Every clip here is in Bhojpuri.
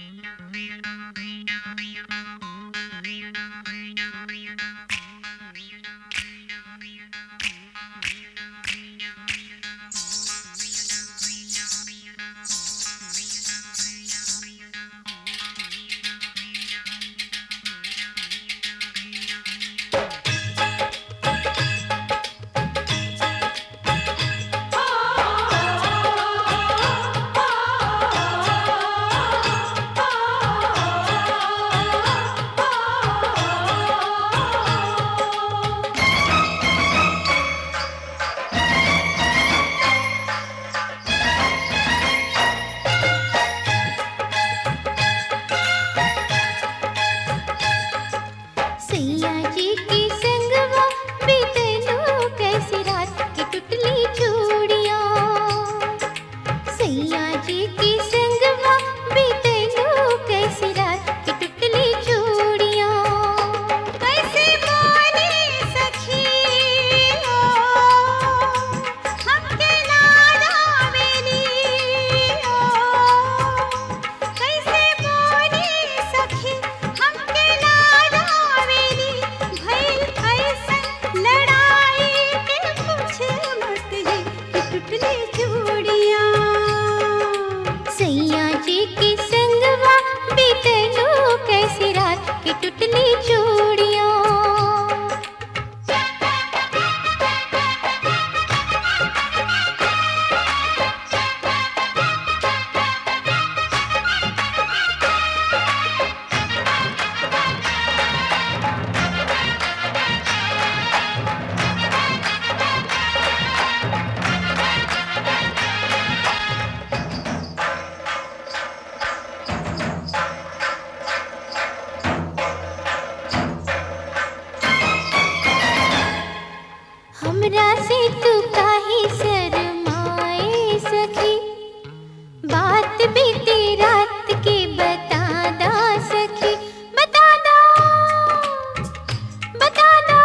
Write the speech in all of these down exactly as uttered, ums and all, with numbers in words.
हमरा से तू काहे शर्माए सखी, बात बीती रात के बता दा सखी, बता दा बता दा।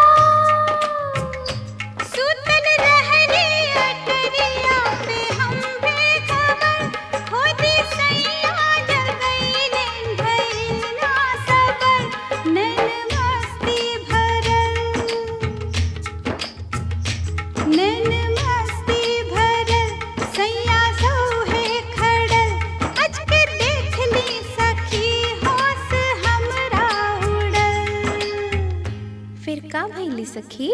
सुतल रहली अटरिया पे हम बेखबर, खोदी सैया जगैले भइल ना सबर, नैन मस्ती भरल नैन मस्ती भरल, सैया सोहे खड़ल, अच के देख ली सखी होश हमरा उड़ल। फिर का भइली सखी?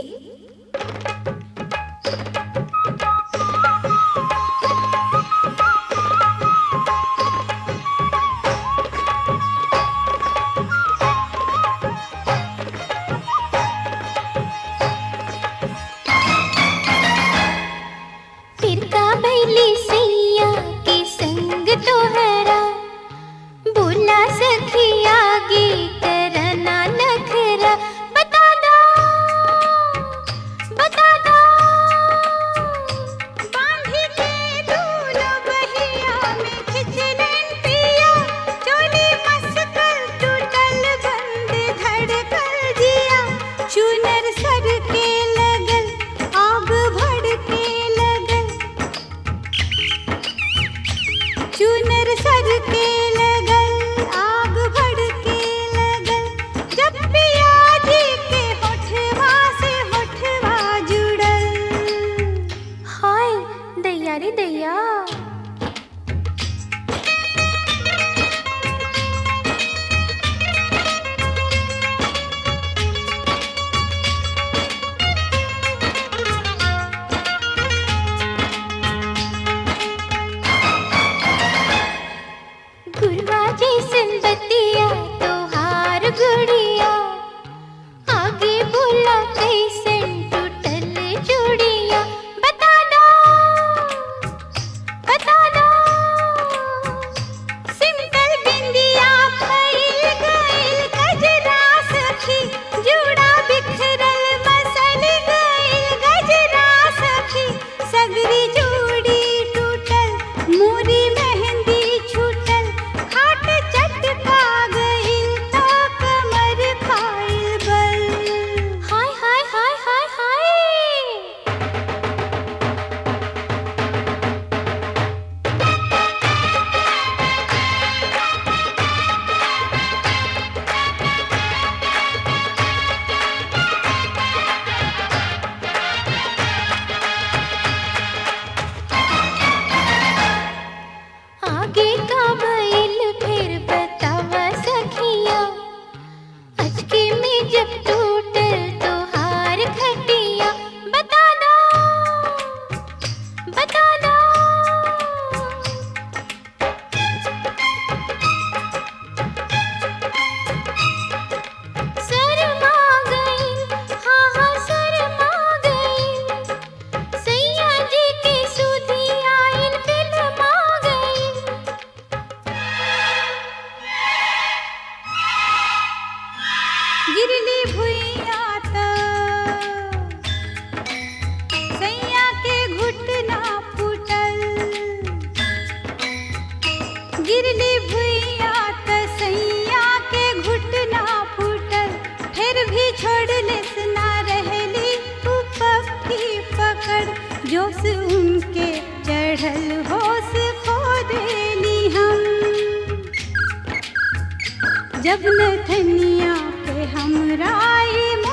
फिर का भइली सैया के संग तोहरा, बोला सखी आगे करना नखरा, बता दा भुइया तसैया के घुटना फूटल, फिर भी छोड़लिस ना रहली उ पप्पी पकड़। जोश उनके चढ़ल होश खो देली हम। जब नथनिया के हमरा ई